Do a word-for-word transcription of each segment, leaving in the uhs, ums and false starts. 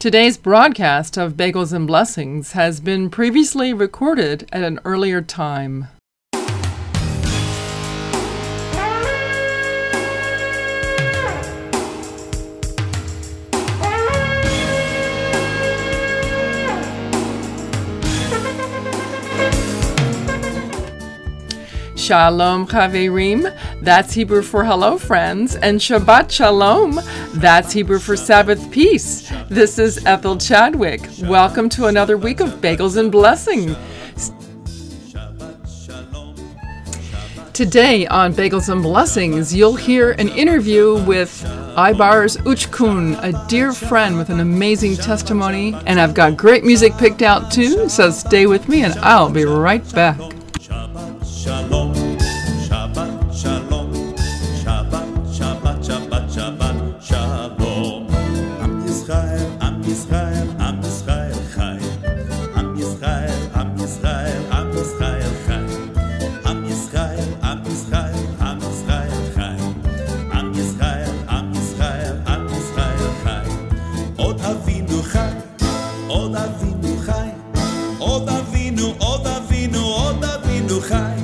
Today's broadcast of Bagels and Blessings has been previously recorded at an earlier time. Shalom Chaverim, that's Hebrew for hello friends, and Shabbat Shalom, that's Hebrew for Sabbath peace. This is Ethel Chadwick. Welcome to another week of Bagels and Blessing. Today on Bagels and Blessings, you'll hear an interview with Ibars Uchkun, a dear friend with an amazing testimony, and I've got great music picked out too, so stay with me and I'll be right back. Shalom, Shabbat, Shalom, Shabbat, Shabbat, Shabbat, Shabbat, Shalom. Am Yisrael, Am Yisrael, Am Yisrael Chai. Am Yisrael, Am Yisrael, Am Yisrael Chai. Am Yisrael, Am Yisrael, Am Yisrael Chai. Am Yisrael, Am Yisrael, Am Yisrael Chai. Od Avinu Chai, Od Avinu Chai, Od Avinu, Od Avinu, Od Avinu Chai.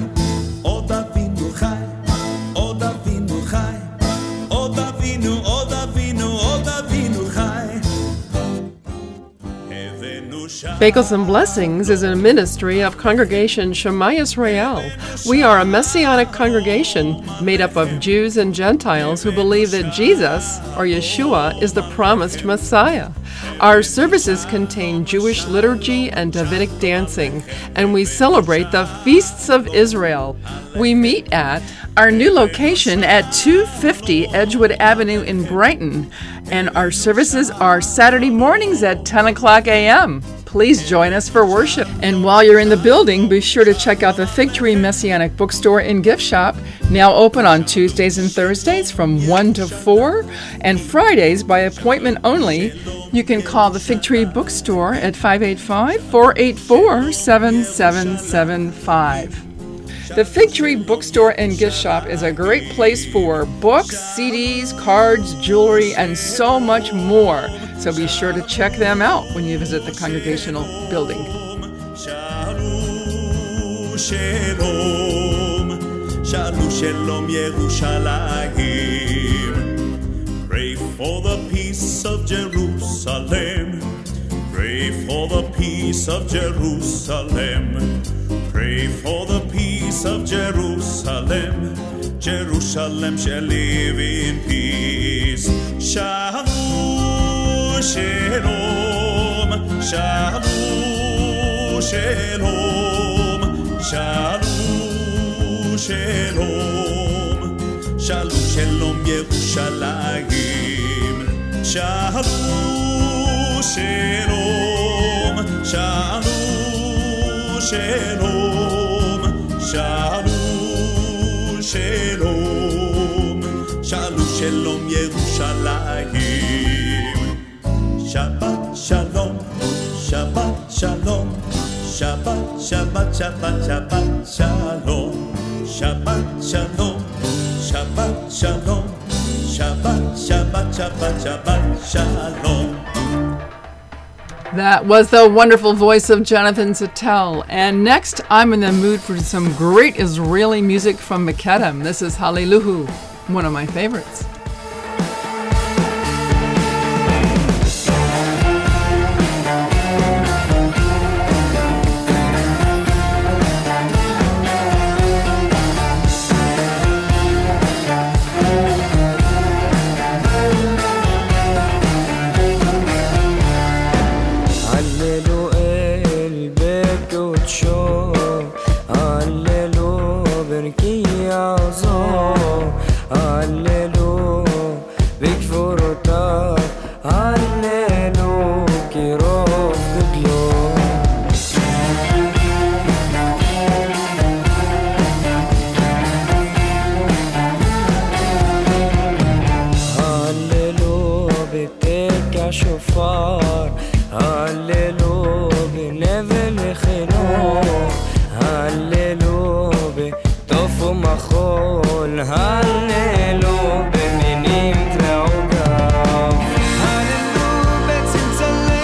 Bagels and Blessings is a ministry of Congregation Shema Yisrael. We are a Messianic congregation made up of Jews and Gentiles who believe that Jesus, or Yeshua, is the promised Messiah. Our services contain Jewish liturgy and Davidic dancing, and we celebrate the feasts of Israel. We meet at our new location at two fifty Edgewood Avenue in Brighton, and our services are Saturday mornings at ten o'clock a.m. Please join us for worship. And while you're in the building, be sure to check out the Fig Tree Messianic Bookstore and Gift Shop, now open on Tuesdays and Thursdays from one to four, and Fridays by appointment only. You can call the Fig Tree Bookstore at five eight five, four eight four, seven seven seven five. The Fig Tree Bookstore and Gift Shop is a great place for books, C Ds, cards, jewelry, and so much more. So be sure to check them out when you visit the congregational building. Shalom, Shalom, Shalom, Yerushalayim. Pray for the peace of Jerusalem. Pray for the peace of Jerusalem. Pray for the peace of Jerusalem. Jerusalem shall live in peace. Shalom, Shalom, Shalom, Shalom, Shalom, Shalom, Shalom, Shalom, Yerushalayim. Shalom, Shalom, Shalom, Shalom, Shalom, Shalom, Shalom, Shalom, Yerushalayim. Shabbat Shalom, Shabbat Shalom, Shabbat, Shabbat, Shabbat, Shabbat Shalom, Shabbat Shalom, Shabbat Shalom, Shabbat, Shabbat, Shabbat, Shabbat Shalom. That was the wonderful voice of Jonathan Zattel. And next, I'm in the mood for some great Israeli music from Mekedem. This is Hallelujah, one of my favorites. הללו במינים ועוגב, הללו בצלצלי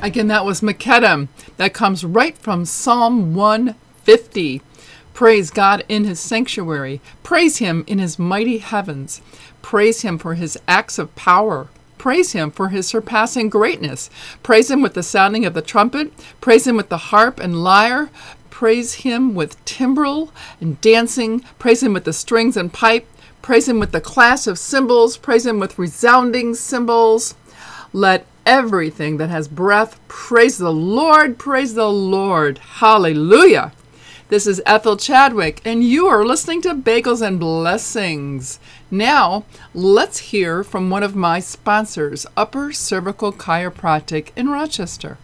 Again, that was Makedem. That comes right from Psalm one fifty. Praise God in his sanctuary. Praise him in his mighty heavens. Praise him for his acts of power. Praise him for his surpassing greatness. Praise him with the sounding of the trumpet. Praise him with the harp and lyre. Praise him with timbrel and dancing. Praise him with the strings and pipe. Praise him with the clash of cymbals. Praise him with resounding cymbals. Let everything that has breath praise the Lord. Praise the Lord. Hallelujah. This is Ethel Chadwick, and you are listening to Bagels and Blessings. Now, let's hear from one of my sponsors, Upper Cervical Chiropractic in Rochester.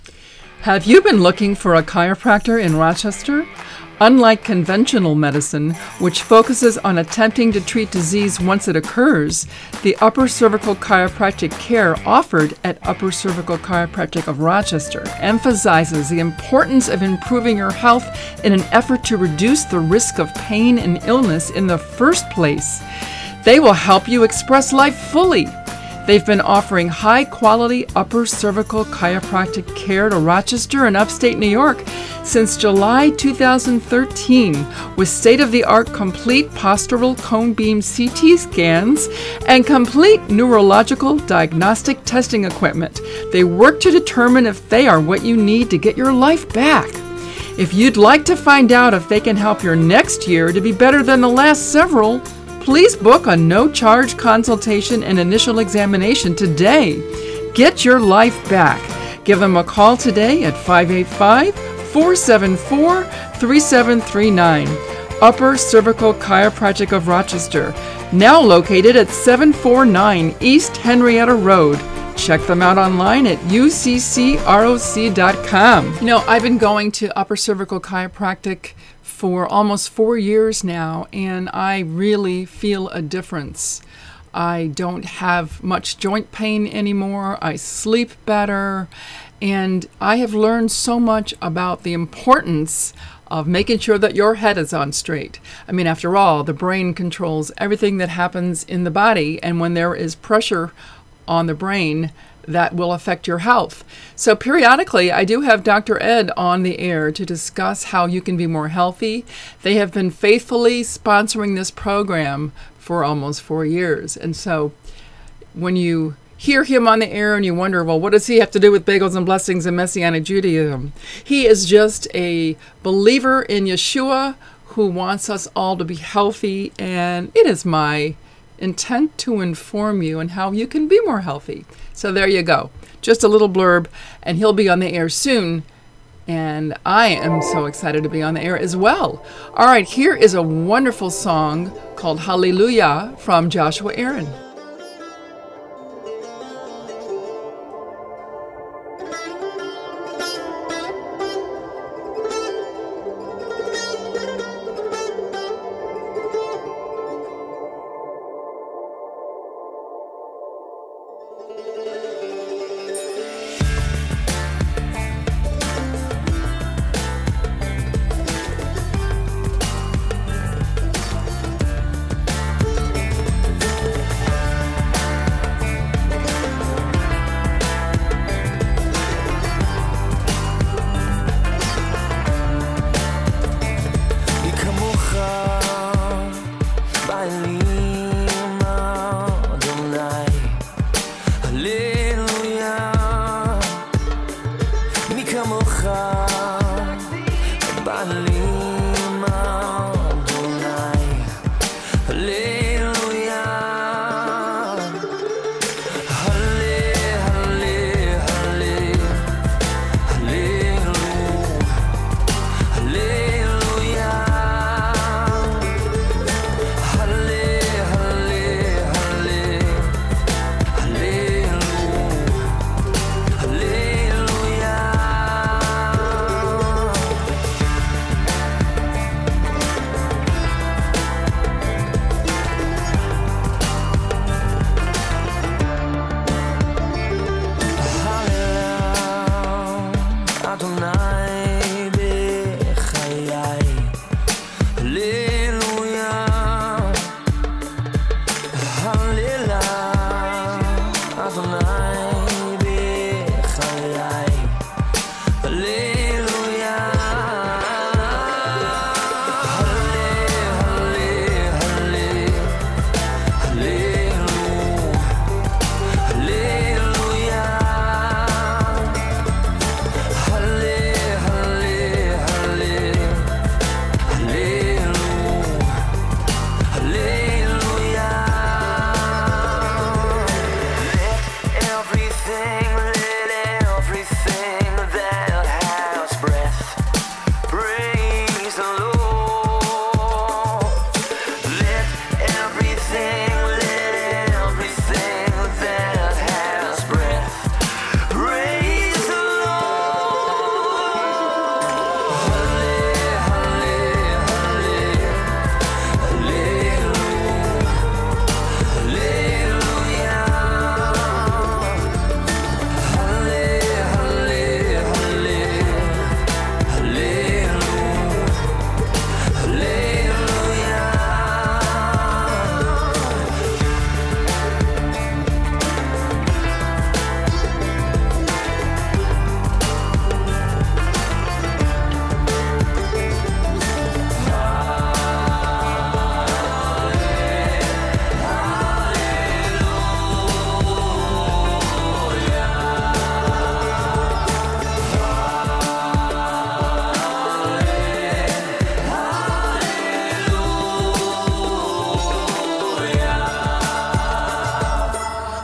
Have you been looking for a chiropractor in Rochester? Unlike conventional medicine, which focuses on attempting to treat disease once it occurs, the upper cervical chiropractic care offered at Upper Cervical Chiropractic of Rochester emphasizes the importance of improving your health in an effort to reduce the risk of pain and illness in the first place. They will help you express life fully. They've been offering high-quality upper cervical chiropractic care to Rochester and upstate New York since July two thousand thirteen, with state-of-the-art complete postural cone beam C T scans and complete neurological diagnostic testing equipment. They work to determine if they are what you need to get your life back. If you'd like to find out if they can help your next year to be better than the last several, please book a no-charge consultation and initial examination today. Get your life back. Give them a call today at five eight five, four seven four, three seven three nine. Upper Cervical Chiropractic of Rochester, now located at seven forty-nine East Henrietta Road. Check them out online at U C C R O C dot com. You know, I've been going to Upper Cervical Chiropractic for almost four years now, and I really feel a difference. I don't have much joint pain anymore. I sleep better, and I have learned so much about the importance of making sure that your head is on straight. I mean, after all, the brain controls everything that happens in the body, and when there is pressure on the brain, that will affect your health. So periodically, I do have Doctor Ed on the air to discuss how you can be more healthy. They have been faithfully sponsoring this program for almost four years. And so when you hear him on the air and you wonder, well, what does he have to do with Bagels and Blessings and Messianic Judaism? He is just a believer in Yeshua who wants us all to be healthy, and it is my intent to inform you on how you can be more healthy. So there you go. Just a little blurb, and he'll be on the air soon. And I am so excited to be on the air as well. All right, here is a wonderful song called Hallelujah from Joshua Aaron.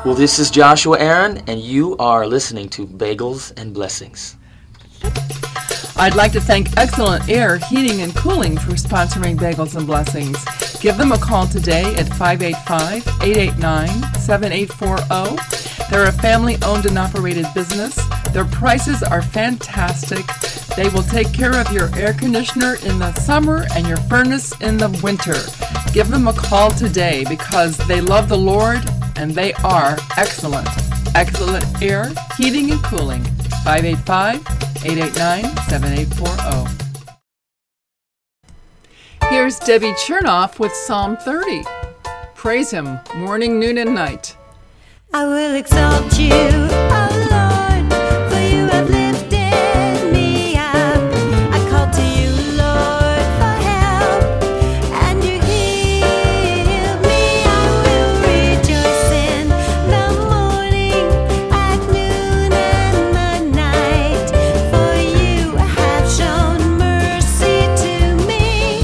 Well, this is Joshua Aaron, and you are listening to Bagels and Blessings. I'd like to thank Excellent Air Heating and Cooling for sponsoring Bagels and Blessings. Give them a call today at five eight five, eight eight nine, seven eight four zero. They're a family-owned and operated business. Their prices are fantastic. They will take care of your air conditioner in the summer and your furnace in the winter. Give them a call today because they love the Lord and they are excellent. Excellent Air Heating and Cooling. five eight five, eight eight nine, seven eight four zero. Here's Debbie Chernoff with Psalm thirty. Praise Him morning, noon, and night. I will exalt you, O Lord, for you have lifted me up. I call to you, Lord, for help, and you healed me. I will rejoice in the morning, at noon, and the night, for you have shown mercy to me.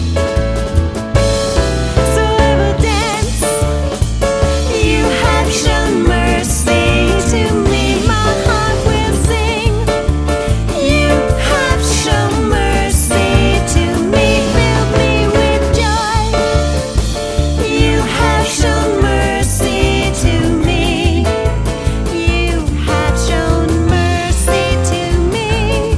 So I will dance. You have shown mercy to me. My heart will sing. You have shown mercy to me. Fill me with joy. You have shown mercy to me. You have shown mercy to me.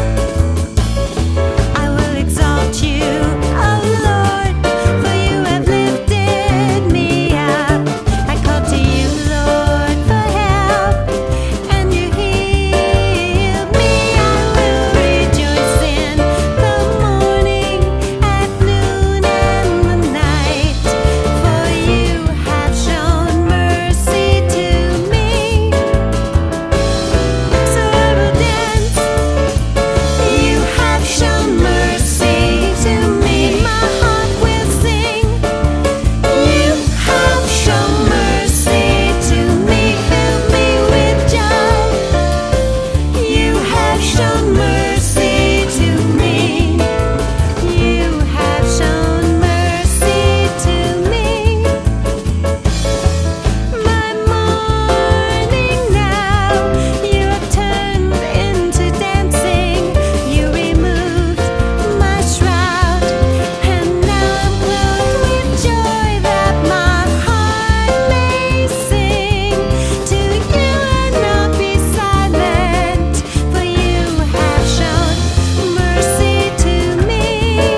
I will exalt you, O Lord, for you have lifted me up. I call to you, Lord, for help, and you healed me. I will rejoice in the morning, at noon, and the night, for you have shown mercy to me. So I will dance. You have shown mercy to me. My heart will sing. You have shown mercy to me. Fill me with joy. You have shown mercy to me. You have shown mercy to me. My morning now, you have turned into dancing. You removed my shroud, and now I'm clothed with joy that my heart may sing. To you and not be silent, for you have shown mercy to me.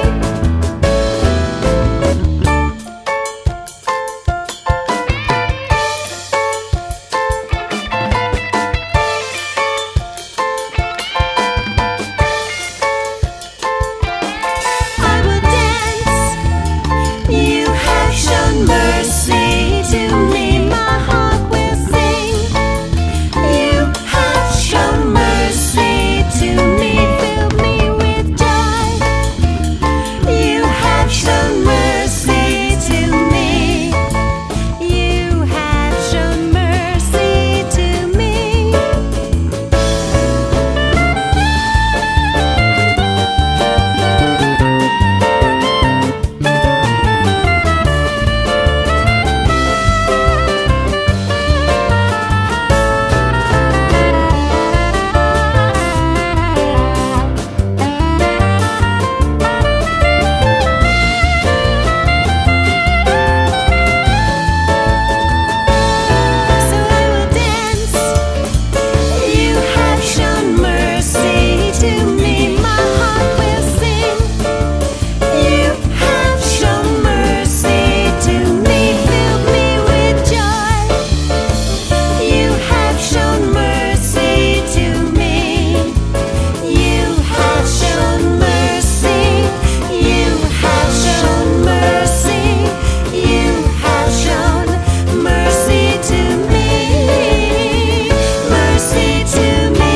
I will dance. You have shown mercy to me. My heart will sing. You have shown mercy to me. Fill me with joy. You have shown mercy to me. You have shown mercy to me. So I will dance. You have shown mercy to me. My heart will sing. You have shown mercy to me. Fill me with joy. You have shown mercy to me. You have shown mercy. You have shown mercy. You have shown mercy to me. Mercy to me.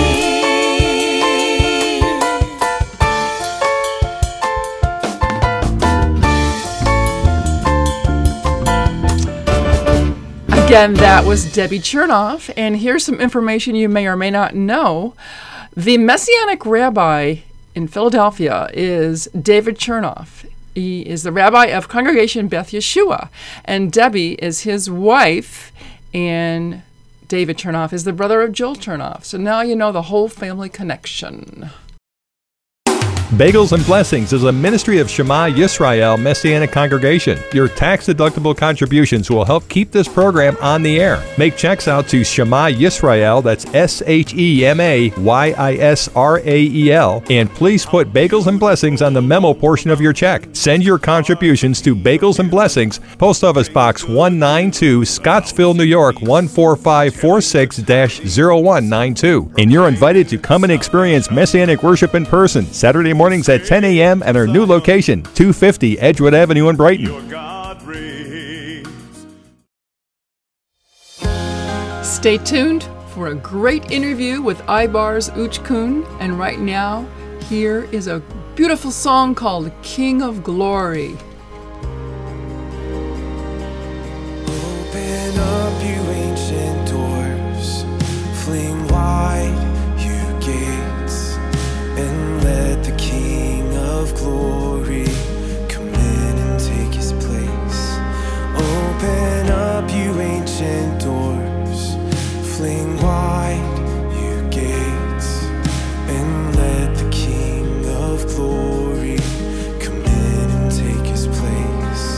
Again, that was Debbie Chernoff, and here's some information you may or may not know. The Messianic rabbi in Philadelphia is David Chernoff. He is the rabbi of Congregation Beth Yeshua, and Debbie is his wife, and David Chernoff is the brother of Joel Chernoff. So now you know the whole family connection. Bagels and Blessings is a ministry of Shema Yisrael Messianic Congregation. Your tax-deductible contributions will help keep this program on the air. Make checks out to Shema Yisrael, that's S H E M A Y I S R A E L, and please put Bagels and Blessings on the memo portion of your check. Send your contributions to Bagels and Blessings, Post Office Box one ninety-two, Scottsville, New York one four five four six dash zero one nine two. And you're invited to come and experience Messianic worship in person, Saturday morning mornings at ten a.m. at our new location, two fifty Edgewood Avenue in Brighton. Stay tuned for a great interview with Ibar's Uch Kuhn. And right now, here is a beautiful song called King of Glory. Open up, you ancient doors, fling wide, you gates, and let the King of Glory come in and take his place. Open up, you ancient doors, fling wide, you gates, and let the King of Glory come in and take his place.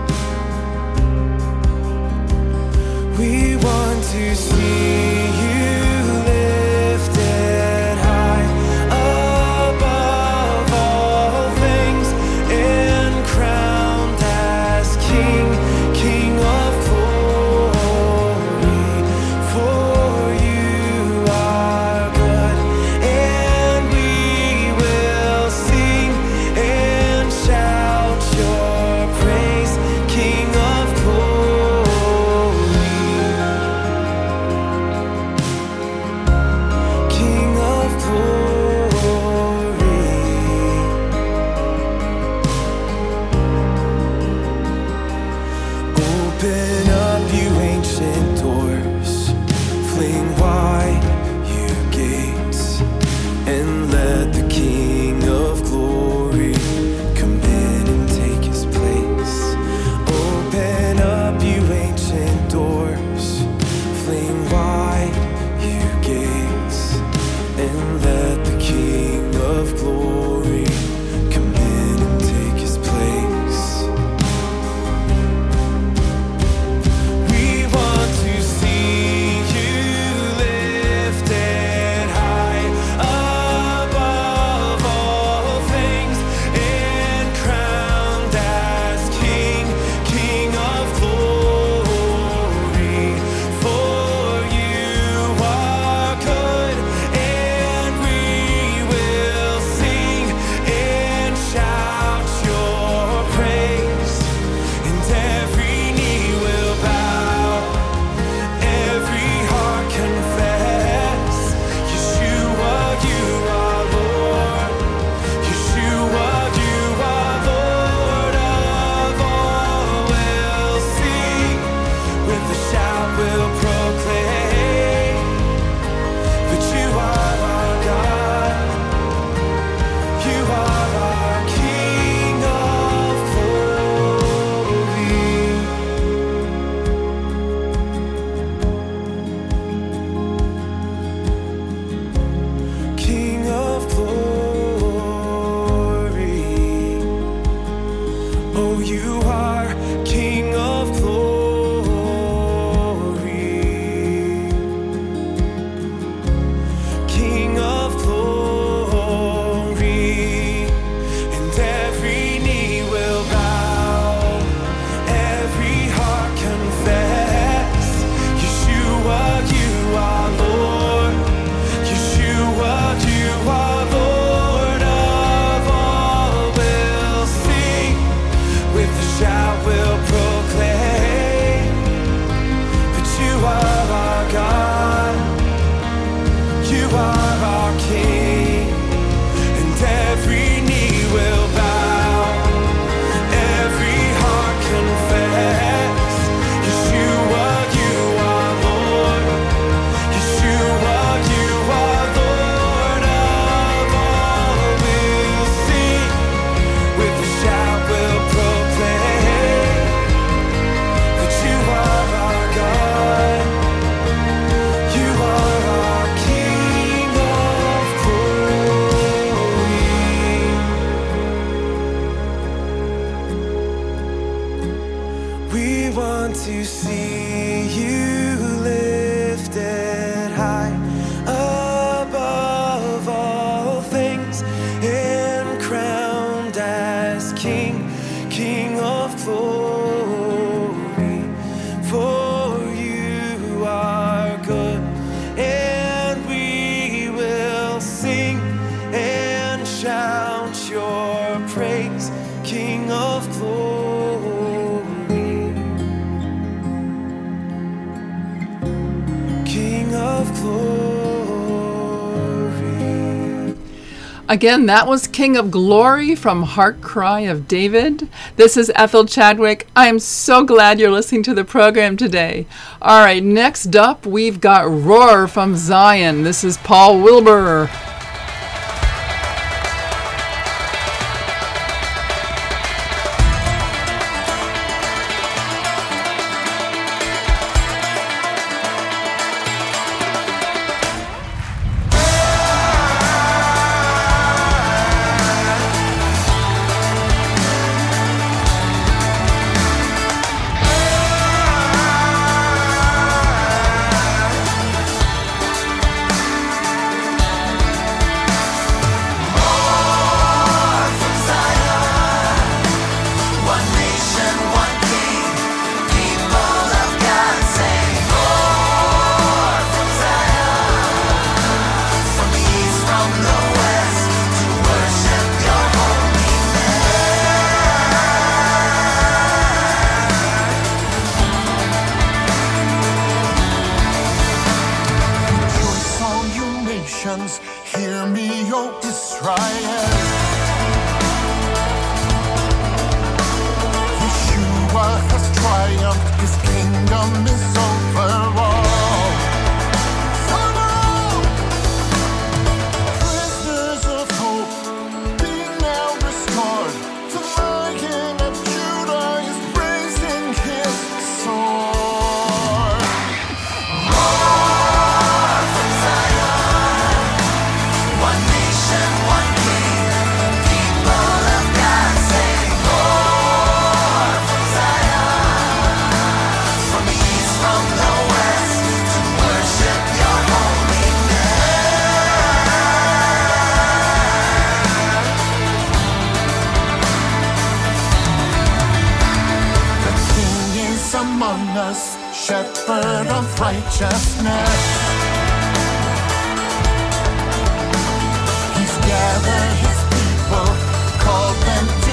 We want to see you lifted high above all things and crowned as King, King of glory. For you are good, and we will sing and shout your praise, King of glory. to see you lifted high above all things and crowned as King, King of glory. For you are good, and we will sing and shout your praise, King of glory. King of glory. Again, that was King of Glory from Heart Cry of David. This is Ethel Chadwick. I am so glad you're listening to the program today. All right, next up, we've got Roar from Zion. This is Paul Wilbur. Hear me, O Israel. Yeshua has triumphed, his kingdom is over all. Prisoners of hope, be now restored. The Lion of Judah is raising his sword. Among us, shepherd of righteousness. He's gathered his people, called them to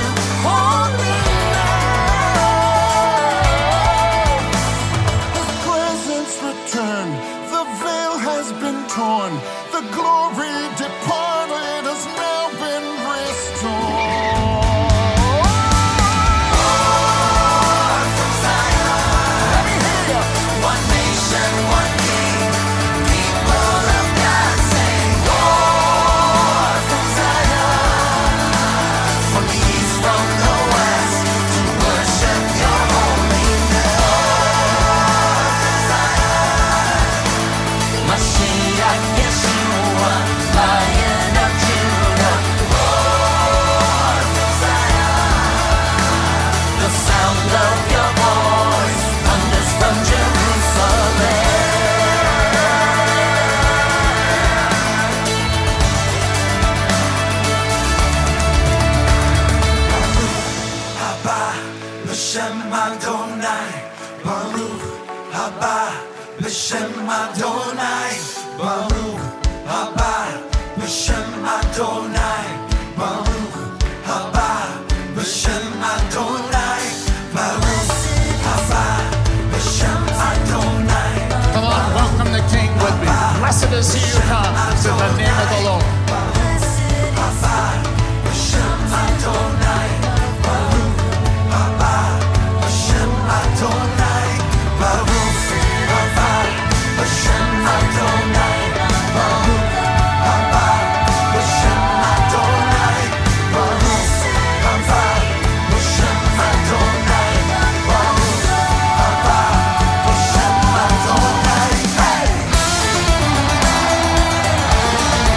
holiness. His presence returned, the veil has been torn, the glory departed has now been restored. B'Shem Adonai, Baruch haba, B'Shem Adonai, Baruch haba, B'Shem Adonai, Baruch haba, B'Shem Adonai. Come on, welcome the King with me. Blessed is he who comes in the name of the Lord. Baruch haba, B'Shem Adonai, Baruch haba, B'Shem Adonai, Baruch. B'Shem Adonai, Baruch haba, B'Shem Adonai, Baruch haba, B'Shem Adonai, Baruch haba, B'Shem Adonai. Hey!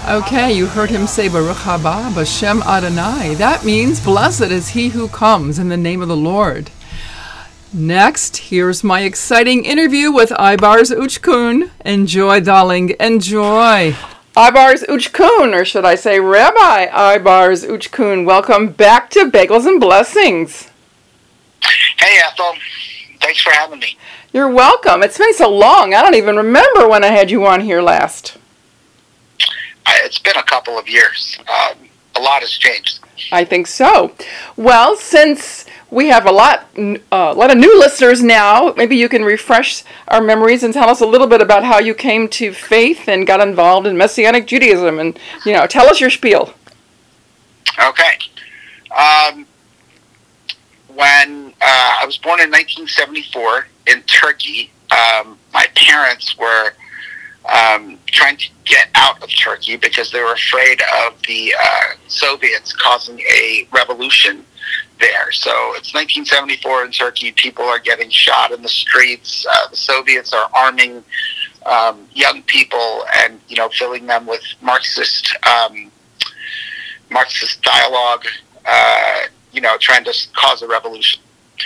Okay, you heard him say Baruch haba b'Shem Adonai. That means blessed is he who comes in the name of the Lord. Next, here's my exciting interview with Aybars Uchkun. Enjoy, darling, enjoy. Aybars Uchkun, or should I say Rabbi Aybars Uchkun, welcome back to Bagels and Blessings. Hey, Ethel. Thanks for having me. You're welcome. It's been so long, I don't even remember when I had you on here last. I, it's been a couple of years. Um, a lot has changed. I think so. Well, since we have a lot, uh, a lot of new listeners now, maybe you can refresh our memories and tell us a little bit about how you came to faith and got involved in Messianic Judaism, and you know, tell us your spiel. Okay. Um, when uh, I was born in nineteen seventy-four in Turkey, um, my parents were Um, trying to get out of Turkey because they were afraid of the uh, Soviets causing a revolution there. So it's nineteen seventy-four in Turkey. People are getting shot in the streets. Uh, the Soviets are arming um, young people and, you know, filling them with Marxist um, Marxist dialogue, uh, you know, trying to cause a revolution.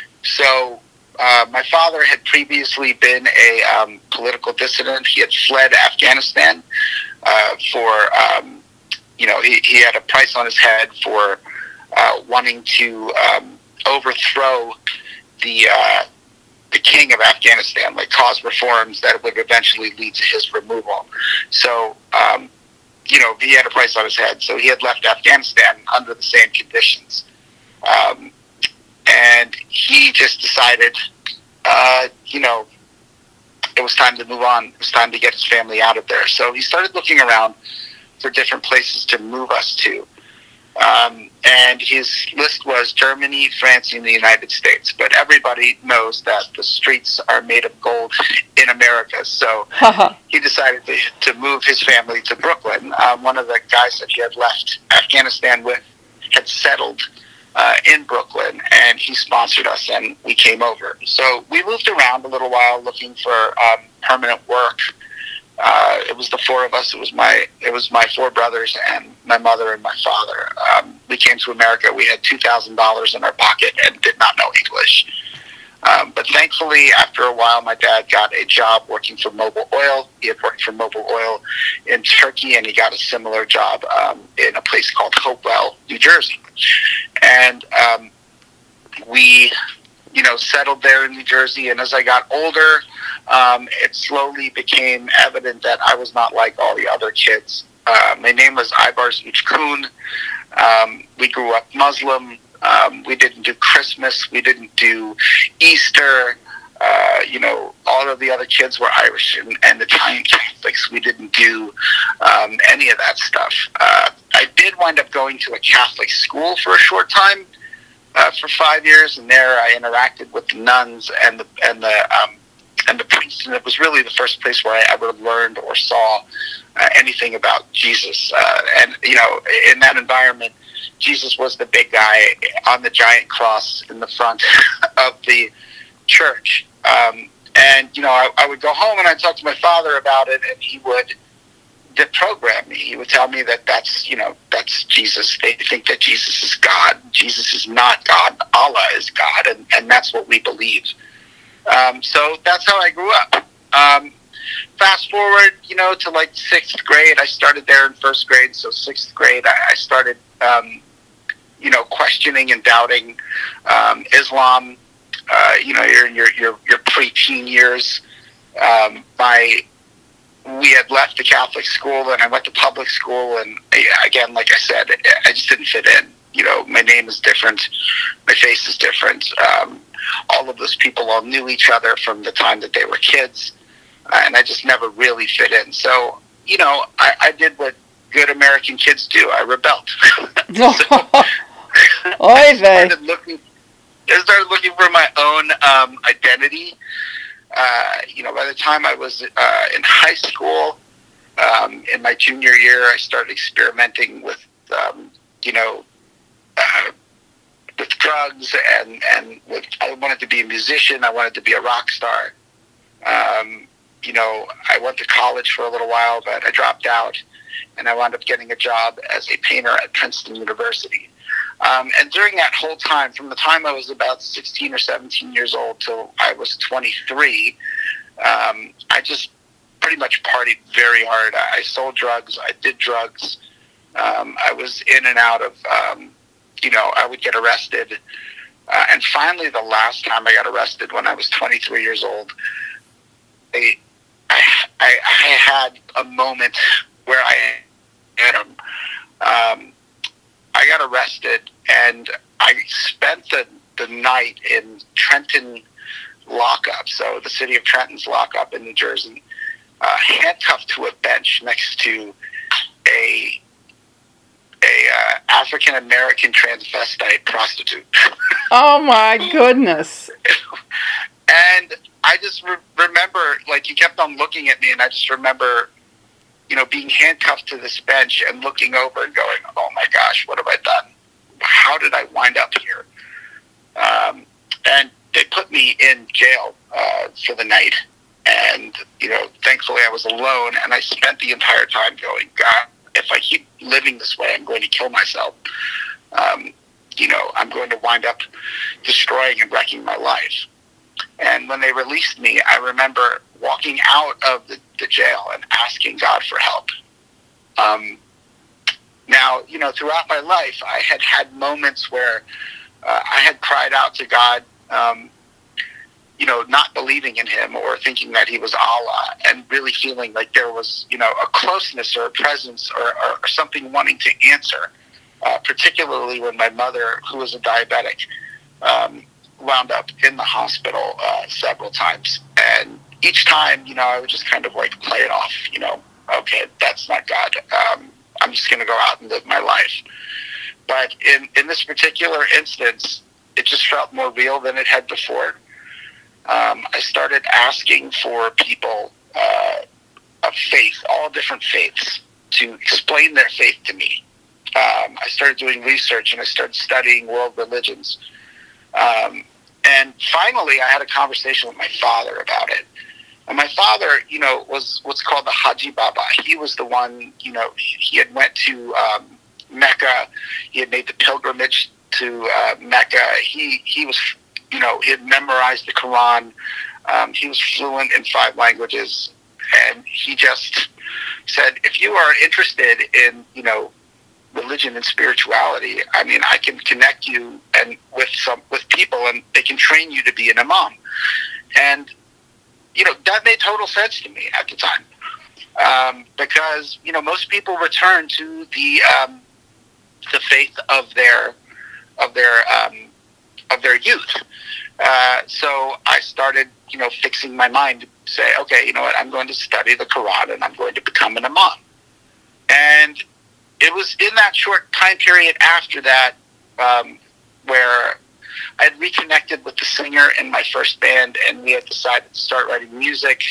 So Uh, my father had previously been a um, political dissident. He had fled Afghanistan uh, for, um, you know, he, he had a price on his head for uh, wanting to um, overthrow the uh, the king of Afghanistan, like cause reforms that would eventually lead to his removal. So, um, you know, he had a price on his head. So he had left Afghanistan under the same conditions. Um, And he just decided, uh, you know, it was time to move on. It was time to get his family out of there. So he started looking around for different places to move us to. Um, and his list was Germany, France, and the United States. But everybody knows that the streets are made of gold in America. So he decided to, to move his family to Brooklyn. Um, one of the guys that he had left Afghanistan with had settled Uh, in Brooklyn, and he sponsored us, and we came over. So we moved around a little while looking for um, permanent work. Uh, it was the four of us. It was my it was my four brothers and my mother and my father. Um, we came to America. We had two thousand dollars in our pocket and did not know English. Um, but thankfully, after a while, my dad got a job working for Mobil Oil. He had worked for Mobil Oil in Turkey, and he got a similar job um, in a place called Hopewell, New Jersey. And um, we, you know, settled there in New Jersey. And as I got older, um, it slowly became evident that I was not like all the other kids. Uh, my name was Aybars Uchkun. Um, we grew up Muslim. Um, we didn't do Christmas. We didn't do Easter. Uh, you know, all of the other kids were Irish and, and Italian Catholics. We didn't do um, any of that stuff. Uh, I did wind up going to a Catholic school for a short time, uh, for five years, and there I interacted with the nuns and the and the um, and the priests, and it was really the first place where I ever learned or saw uh, anything about Jesus. Uh, and you know, in that environment, Jesus was the big guy on the giant cross in the front of the church. Um, and, you know, I, I would go home and I'd talk to my father about it, and he would deprogram me. He would tell me that that's, you know, that's Jesus. They think that Jesus is God. Jesus is not God. Allah is God, and, and that's what we believe. Um, so that's how I grew up. Um, fast forward, you know, to like sixth grade. I started there in first grade, so sixth grade I, I started, um, you know, questioning and doubting um, Islam. Uh, you know, you're in your, your, your pre-teen years. Um, my, we had left the Catholic school, and I went to public school, and again, like I said, I just didn't fit in. You know, my name is different, my face is different. Um, all of those people all knew each other from the time that they were kids, uh, and I just never really fit in. So, you know, I, I did what good American kids do. I rebelled. so, Oy I started looking I started looking for my own um, identity. Uh, you know, by the time I was uh, in high school, um, in my junior year, I started experimenting with, um, you know, uh, with drugs, and and with, I wanted to be a musician. I wanted to be a rock star. Um, you know, I went to college for a little while, but I dropped out, and I wound up getting a job as a painter at Princeton University. Um, and during that whole time, from the time I was about sixteen or seventeen years old till I was twenty-three, um, I just pretty much partied very hard. I sold drugs. I did drugs. Um, I was in and out of, um, you know, I would get arrested. Uh, and finally, the last time I got arrested when I was twenty-three years old, I, I, I, I had a moment where I had him. Um, I got arrested, and I spent the, the night in Trenton lockup, so the city of Trenton's lockup in New Jersey, uh, handcuffed to a bench next to a a uh, African American transvestite prostitute. Oh my goodness! And I just re- remember, like, he kept on looking at me, and I just remember, you know, being handcuffed to this bench and looking over and going, "Oh my gosh, what have I done? How did I wind up here?" Um, and they put me in jail uh, for the night. And, you know, thankfully I was alone, and I spent the entire time going, God, if I keep living this way, I'm going to kill myself. Um, you know, I'm going to wind up destroying and wrecking my life. And when they released me, I remember walking out of the, the jail and asking God for help. Um, now, you know, throughout my life, I had had moments where uh, I had cried out to God, um, you know, not believing in him or thinking that he was Allah, and really feeling like there was, you know, a closeness or a presence or, or, or something wanting to answer, uh, particularly when my mother, who was a diabetic, um, wound up in the hospital uh, several times. And each time, you know, I would just kind of like play it off, you know, okay, that's not God. Um, I'm just going to go out and live my life. But in, in this particular instance, it just felt more real than it had before. Um, I started asking for people uh, of faith, all different faiths, to explain their faith to me. Um, I started doing research, and I started studying world religions. Um, and finally, I had a conversation with my father about it. And my father, you know, was what's called the Haji Baba. He was the one, you know, he had went to um, Mecca. He had made the pilgrimage to uh, Mecca. He he was, you know, he had memorized the Quran. Um, he was fluent in five languages. And he just said, if you are interested in, you know, religion and spirituality, I mean, I can connect you and with some with people, and they can train you to be an imam. And, you know, that made total sense to me at the time. Um, because, you know, most people return to the um, the faith of their of their um, of their youth. Uh, so I started, you know, fixing my mind to say, okay, you know what, I'm going to study the Quran, and I'm going to become an imam. And it was in that short time period after that um, where I had reconnected with the singer in my first band, and we had decided to start writing music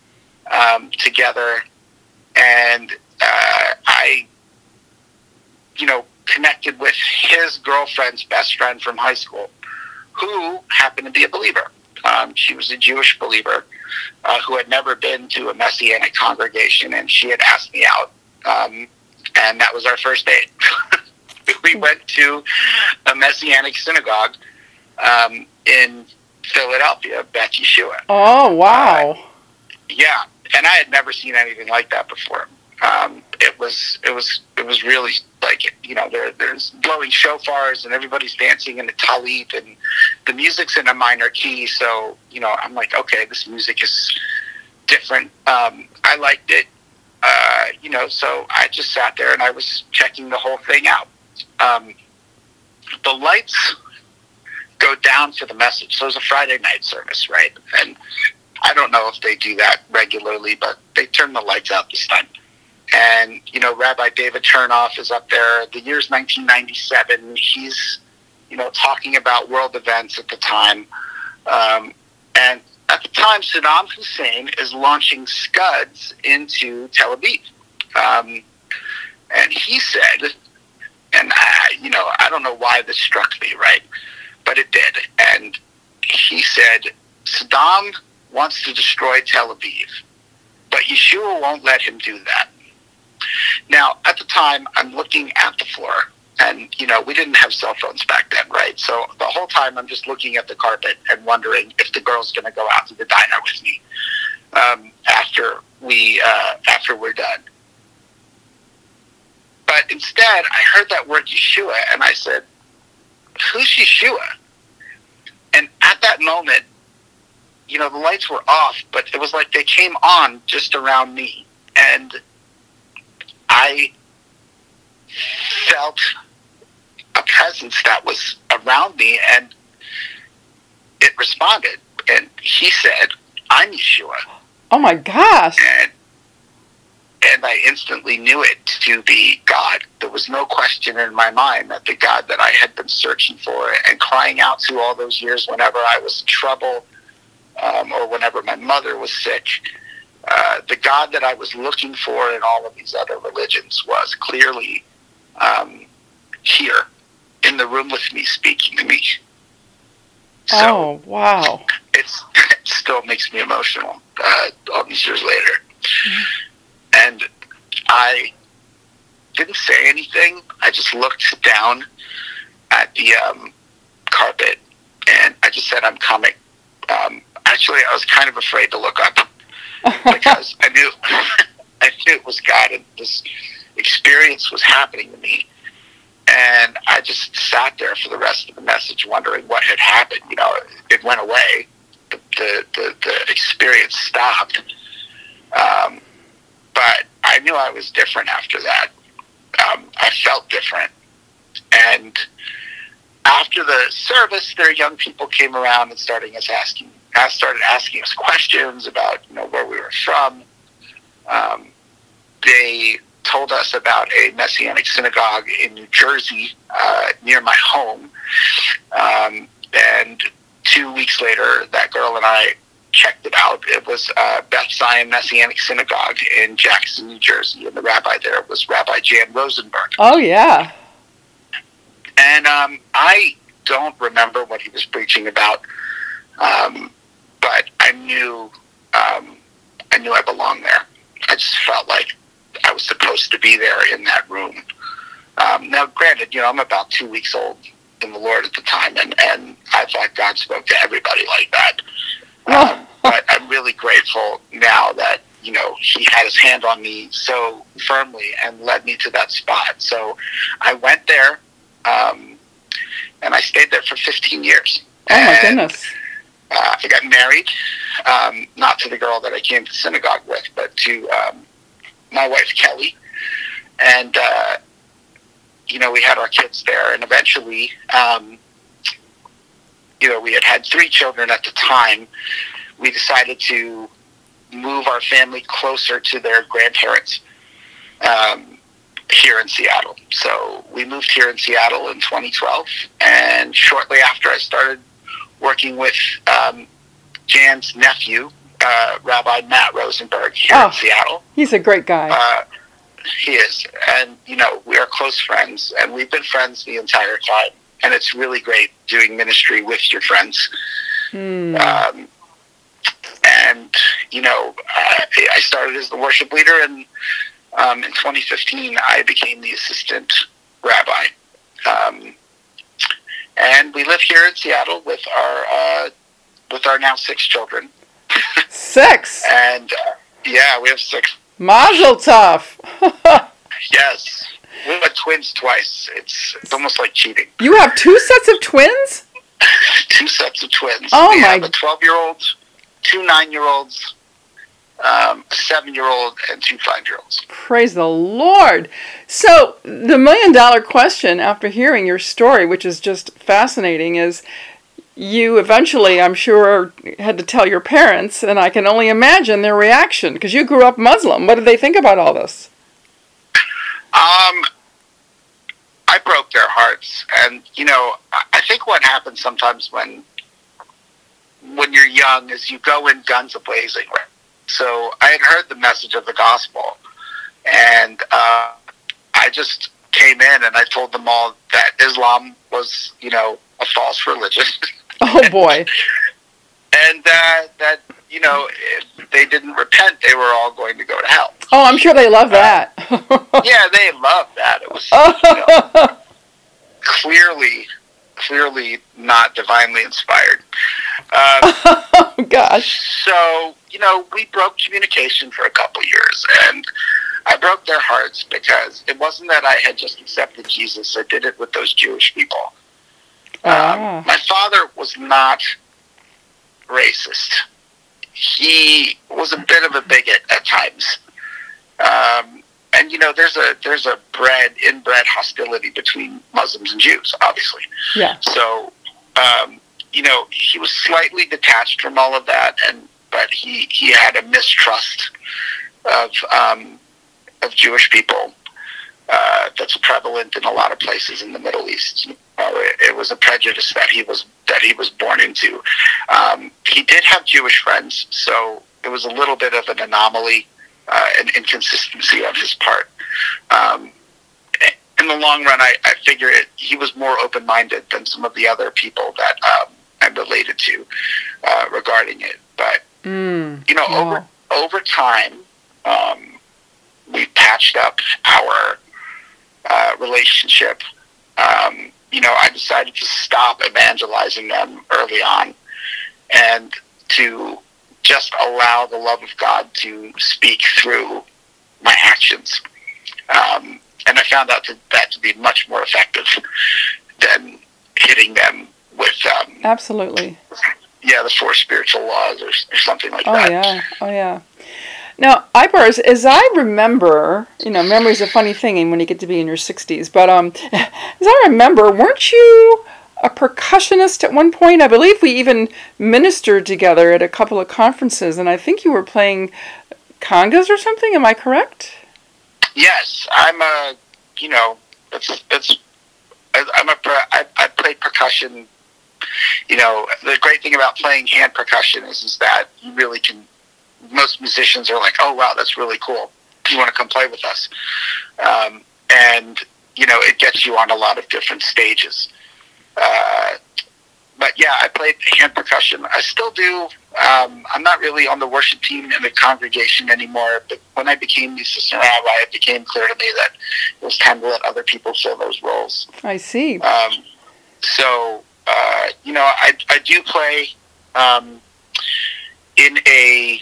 um, together. And uh, I, you know, connected with his girlfriend's best friend from high school, who happened to be a believer. Um, she was a Jewish believer uh, who had never been to a Messianic congregation, and she had asked me out. Um, and that was our first date. We went to a Messianic synagogue um, in Philadelphia, Beth Yeshua. Oh, wow. Uh, yeah, and I had never seen anything like that before. Um, it was it was it was really like, you know, there there's blowing shofars and everybody's dancing in the talit, and the music's in a minor key. So, you know, I'm like, okay, this music is different. Um, I liked it, uh, you know. So I just sat there and I was checking the whole thing out. Um, the lights go down for the message. So it was a Friday night service, right? And I don't know if they do that regularly, but they turn the lights out this time. And, you know, Rabbi David Chernoff is up there. The year's nineteen ninety-seven. He's, you know, talking about world events at the time. Um, and at the time, Saddam Hussein is launching Scuds into Tel Aviv. Um, and he said, and I, you know, I don't know why this struck me, right? But it did. And he said, Saddam wants to destroy Tel Aviv. but Yeshua won't let him do that. Now, at the time, I'm looking at the floor, and, you know, we didn't have cell phones back then, right? So the whole time I'm just looking at the carpet and wondering if the girl's going to go out to the diner with me um, after, we, uh, after we're done. But instead, I heard that word Yeshua, and I said, who's Yeshua? And at that moment, you know, the lights were off, but it was like they came on just around me. And I felt a presence that was around me, and it responded. And he said, I'm Yeshua. Oh, my gosh. And And I instantly knew it to be God. There was no question in my mind that the God that I had been searching for and crying out to all those years whenever I was in trouble um, or whenever my mother was sick, uh, the God that I was looking for in all of these other religions was clearly um, here in the room with me, speaking to me. So oh, wow. It's, it still makes me emotional uh, all these years later. Mm-hmm. And I didn't say anything. I just looked down at the um, carpet, and I just said, I'm coming. Um, actually, I was kind of afraid to look up because I knew I knew it was God, and this experience was happening to me. And I just sat there for the rest of the message wondering what had happened. You know, it went away. The, the, the, the experience stopped. Um, But I knew I was different after that. Um, I felt different. And after the service, their young people came around and started us asking, started asking us questions about, you know, where we were from. Um, they told us about a Messianic synagogue in New Jersey, uh, near my home. Um, and two weeks later, that girl and I checked it out. It was uh, Beth Zion Messianic Synagogue in Jackson, New Jersey, and the rabbi there was Rabbi Jan Rosenberg. Oh, yeah. And um, I don't remember what he was preaching about, um, but I knew um, I knew I belonged there. I just felt like I was supposed to be there in that room. Um, now, granted, you know, I'm about two weeks old in the Lord at the time, and, and I thought God spoke to everybody like that. Um, but I'm really grateful now that, you know, he had his hand on me so firmly and led me to that spot. So I went there, um, and I stayed there for fifteen years. Oh, my and, goodness. Uh, I got married, um, not to the girl that I came to synagogue with, but to um, my wife, Kelly. And, uh, you know, we had our kids there, and eventually... Um, You know, we had had three children at the time. We decided to move our family closer to their grandparents um, here in Seattle. So we moved here in Seattle in twenty twelve, and shortly after I started working with um, Jan's nephew, uh, Rabbi Matt Rosenberg, here oh, in Seattle. He's a great guy. Uh, he is. And, you know, we are close friends, and we've been friends the entire time. And it's really great doing ministry with your friends. Mm. Um, and, you know, uh, I started as the worship leader, and um, in twenty fifteen, I became the assistant rabbi. Um, and we live here in Seattle with our uh, with our now six children. Six? And, uh, yeah, we have six. Mazel tov. Yes. We had twins twice. It's, it's almost like cheating. You have two sets of twins? Two sets of twins. Oh, we my. have a twelve-year-old, two nine-year-olds, um, a seven-year-old, and two five-year-olds. Praise the Lord. So the million-dollar question after hearing your story, which is just fascinating, is you eventually, I'm sure, had to tell your parents, and I can only imagine their reaction, because you grew up Muslim. What did they think about all this? Um, I broke their hearts, and you know, I think what happens sometimes when when you're young is you go in guns a-blazing. Right? So I had heard the message of the gospel, and uh, I just came in and I told them all that Islam was, you know, a false religion. Oh boy! And uh, that, you know, if they didn't repent, they were all going to go to hell. Oh, I'm sure they love that. Uh, yeah, they loved that. It was you know, clearly, clearly not divinely inspired. Um, oh, gosh. So, you know, we broke communication for a couple years, and I broke their hearts because it wasn't that I had just accepted Jesus. I did it with those Jewish people. Ah. Um, my father was not racist. He was a bit of a bigot at times. Um, and, you know, there's a there's a bred, inbred hostility between Muslims and Jews, obviously. Yeah. So, um, you know, he was slightly detached from all of that, and but he, he had a mistrust of um, of Jewish people uh, that's prevalent in a lot of places in the Middle East. You know, it, it was a prejudice that he was that he was born into. Um, he did have Jewish friends, so it was a little bit of an anomaly, uh, an inconsistency on his part. Um, in the long run, I, I figure it, he was more open-minded than some of the other people that um, I'm related to uh, regarding it. But Mm, you know, wow. over over time, um, we patched up our uh, relationship. Um, you know, I decided to stop evangelizing them early on and to just allow the love of God to speak through my actions. Um, and I found out to, that to be much more effective than hitting them with um, Absolutely. yeah, the four spiritual laws or, or something like Oh, that. yeah. Oh, yeah. Now, Ibar, as, as I remember, you know, memory's a funny thing and when you get to be in your sixties, but um, as I remember, weren't you a percussionist at one point? I believe we even ministered together at a couple of conferences, and I think you were playing congas or something. Am I correct? Yes, I'm a, you know, it's, it's, I'm a, I, I play percussion. You know, the great thing about playing hand percussion is, is that you really can, most musicians are like, oh, wow, that's really cool. You want to come play with us? Um, and, you know, it gets you on a lot of different stages. Uh, but, yeah, I played hand percussion. I still do. Um, I'm not really on the worship team in the congregation anymore, but when I became the assistant rabbi, it became clear to me that it was time to let other people fill those roles. I see. Um, so... Uh, you know, I, I do play um, in a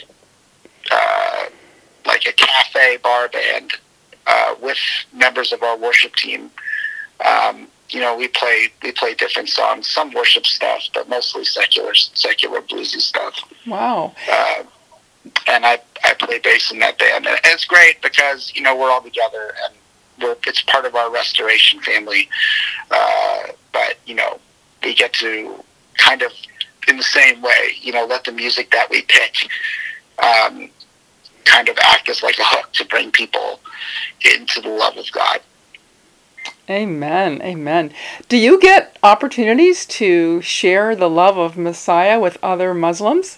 uh, like a cafe bar band uh, with members of our worship team. Um, you know, we play we play different songs, some worship stuff, but mostly secular secular bluesy stuff. Wow. Uh, and I I play bass in that band, and it's great because you know we're all together and we're it's part of our restoration family. Uh, but you know. We get to kind of, in the same way, you know, let the music that we pick um, kind of act as like a hook to bring people into the love of God. Amen. Amen. Do you get opportunities to share the love of Messiah with other Muslims?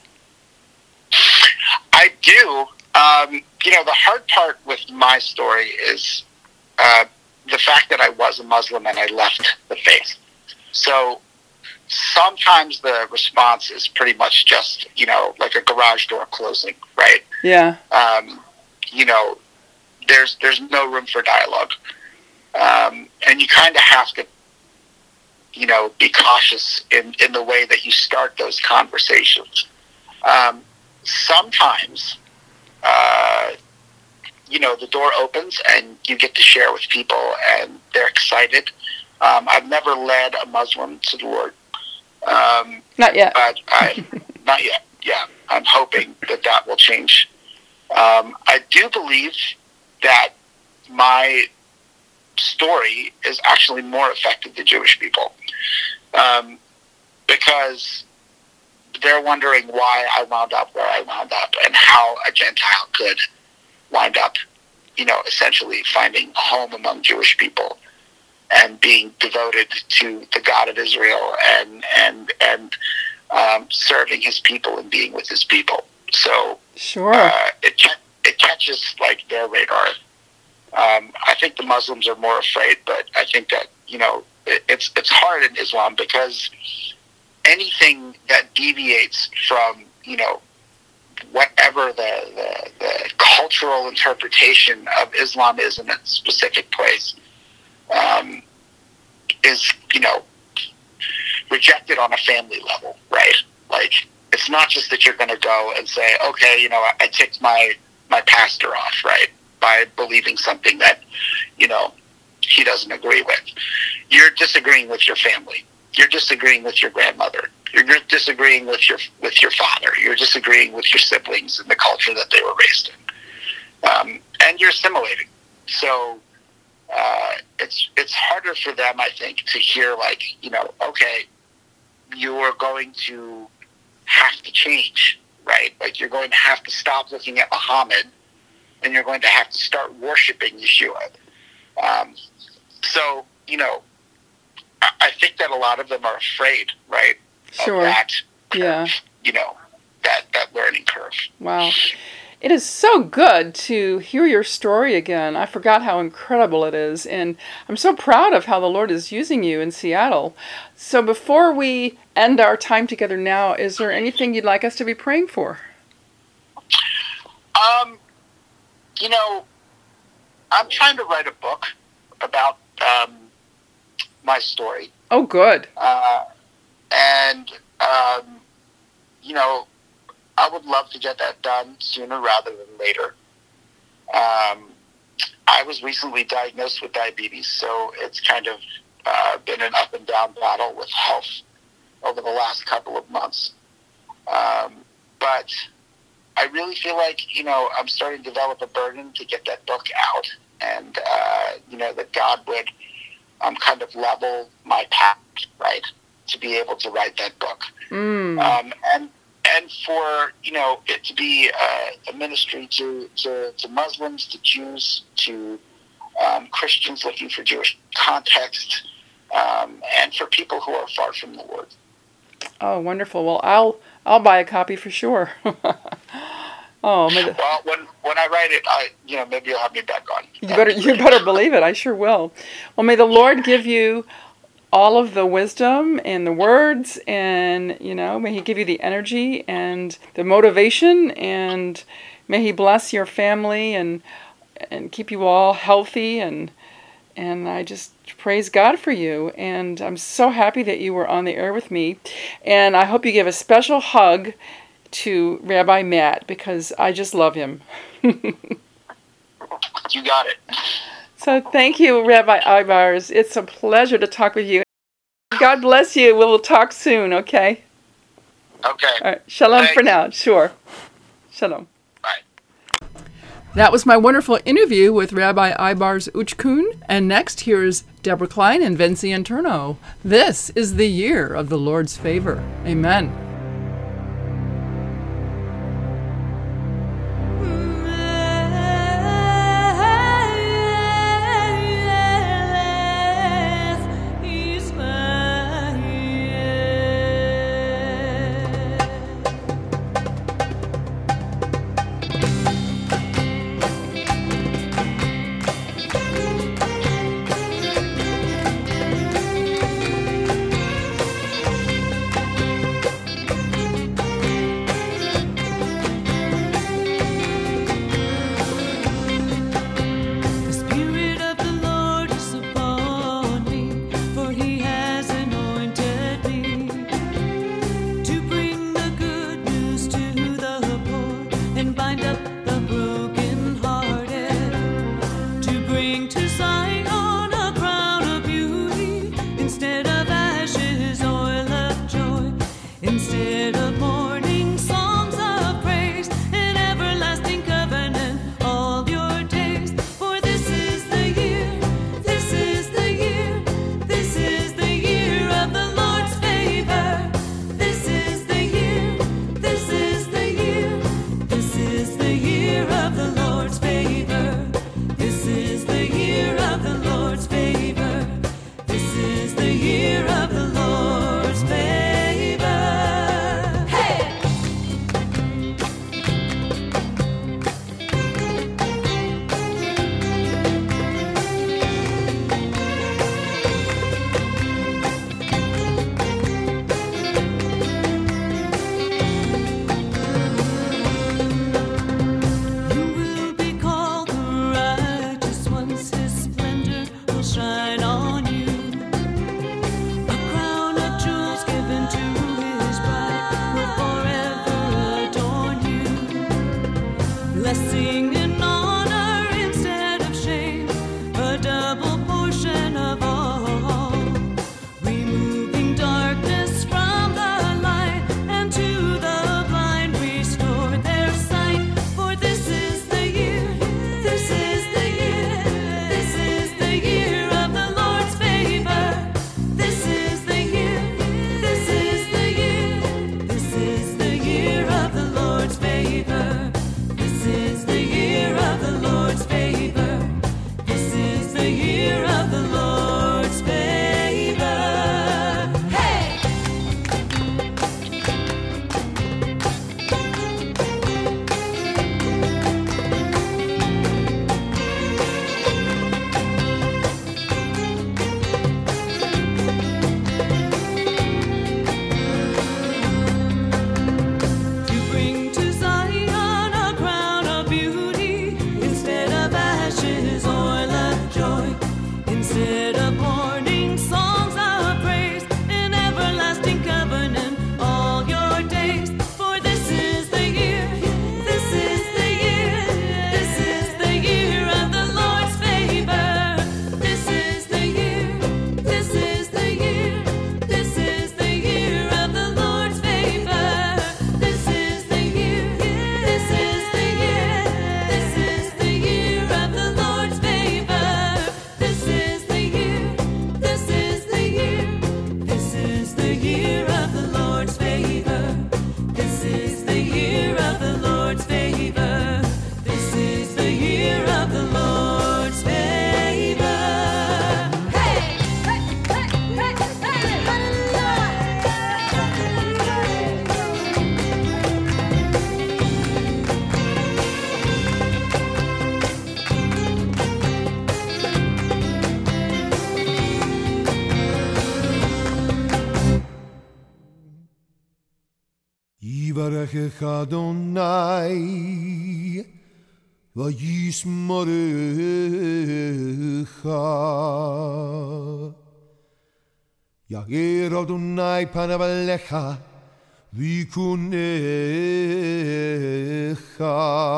I do. Um, you know, the hard part with my story is uh, the fact that I was a Muslim and I left the faith. So sometimes the response is pretty much just, you know, like a garage door closing, right? Yeah. Um, you know, there's there's no room for dialogue. Um, and you kind of have to, you know, be cautious in, in the way that you start those conversations. Um, sometimes, uh, you know, the door opens and you get to share with people and they're excited. Um, I've never led a Muslim to the Lord. Um, not yet. But I, not yet. Yeah, I'm hoping that that will change. Um, I do believe that my story is actually more effective to Jewish people um, because they're wondering why I wound up where I wound up and how a Gentile could wind up, you know, essentially finding a home among Jewish people and being devoted to the God of Israel and and and um, serving His people and being with His people. So sure, uh, it it catches like their radar. Um, I think the Muslims are more afraid, but I think that you know it, it's it's hard in Islam because anything that deviates from you know whatever the, the, the cultural interpretation of Islam is in a specific place, um, is, you know, rejected on a family level, right? Like, it's not just that you're going to go and say, okay, you know, I, I ticked my, my pastor off, right, by believing something that, you know, he doesn't agree with. You're disagreeing with your family. You're disagreeing with your grandmother. You're disagreeing with your with your father. You're disagreeing with your siblings and the culture that they were raised in, um, and you're assimilating. So uh, it's it's harder for them, I think, to hear, like, you know, okay, you are going to have to change, right? Like, you're going to have to stop looking at Muhammad, and you're going to have to start worshiping Yeshua. Um, so, you know, I, I think that a lot of them are afraid, right? Sure. Of that curve, yeah. You know, that, that learning curve. Wow. It is so good to hear your story again. I forgot how incredible it is, and I'm so proud of how the Lord is using you in Seattle. So before we end our time together now, is there anything you'd like us to be praying for? Um, you know, I'm trying to write a book about um, my story. Oh, good. Uh, and, um, you know, I would love to get that done sooner rather than later. Um, I was recently diagnosed with diabetes, so it's kind of uh, been an up and down battle with health over the last couple of months. Um, but I really feel like, you know, I'm starting to develop a burden to get that book out, and, uh, you know, that God would um, kind of level my path, right, to be able to write that book. Mm. Um, and and for, you know, it to be uh, a ministry to, to, to Muslims, to Jews, to um, Christians looking for Jewish context, um, and for people who are far from the Lord. Oh, wonderful. Well, I'll I'll buy a copy for sure. Oh, may the, well, when when I write it, I you know maybe you'll have me back on. You better you better believe it. I sure will. Well, may the Lord give you all of the wisdom and the words, and, you know, may He give you the energy and the motivation, and may He bless your family and and keep you all healthy, and and I just praise God for you, and I'm so happy that you were on the air with me, and I hope you give a special hug to Rabbi Matt, because I just love him. You got it. So thank you, Rabbi Aibars. It's a pleasure to talk with you. God bless you. We'll talk soon, okay? Okay. All right. Shalom Thanks. for now. Sure. Shalom. Bye. That was my wonderful interview with Rabbi Aibars Uchkun. And next, here's Deborah Klein and Vinci Interno. This is the year of the Lord's favor. Amen. Yivarech Adonai Vayismorecha Yagir Adonai panav alecha Vikunecha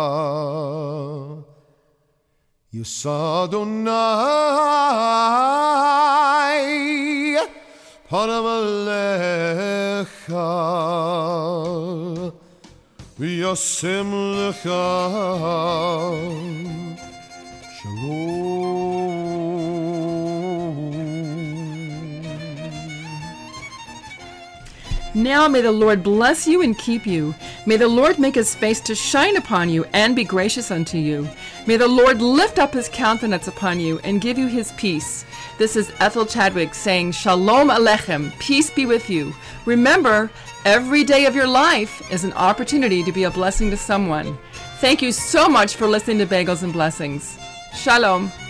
Yisadonai panav alecha V'yasem lecha Now may the Lord bless you and keep you. May the Lord make his face to shine upon you and be gracious unto you. May the Lord lift up his countenance upon you and give you his peace. This is Ethel Chadwick saying, Shalom Aleichem, peace be with you. Remember, every day of your life is an opportunity to be a blessing to someone. Thank you so much for listening to Bagels and Blessings. Shalom.